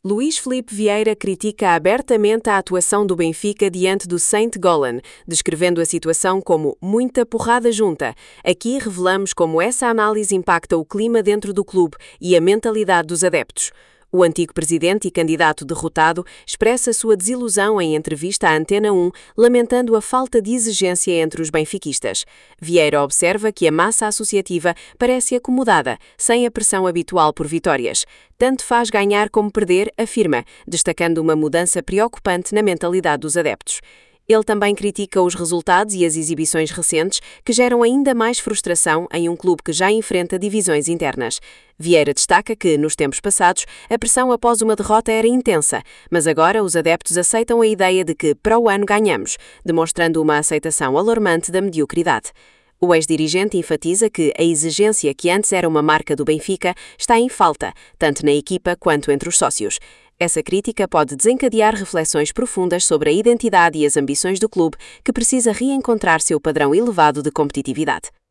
Luís Filipe Vieira critica abertamente a atuação do Benfica diante do Saint Gallen, descrevendo a situação como muita porrada junta. Aqui revelamos como essa análise impacta o clima dentro do clube e a mentalidade dos adeptos. O antigo presidente e candidato derrotado expressa sua desilusão em entrevista à Antena 1, lamentando a falta de exigência entre os benfiquistas. Vieira observa que a massa associativa parece acomodada, sem a pressão habitual por vitórias. Tanto faz ganhar como perder, afirma, destacando uma mudança preocupante na mentalidade dos adeptos. Ele também critica os resultados e as exibições recentes, que geram ainda mais frustração em um clube que já enfrenta divisões internas. Vieira destaca que, nos tempos passados, a pressão após uma derrota era intensa, mas agora os adeptos aceitam a ideia de que, para o ano, ganhamos, demonstrando uma aceitação alarmante da mediocridade. O ex-dirigente enfatiza que a exigência que antes era uma marca do Benfica está em falta, tanto na equipa quanto entre os sócios. Essa crítica pode desencadear reflexões profundas sobre a identidade e as ambições do clube, que precisa reencontrar seu padrão elevado de competitividade.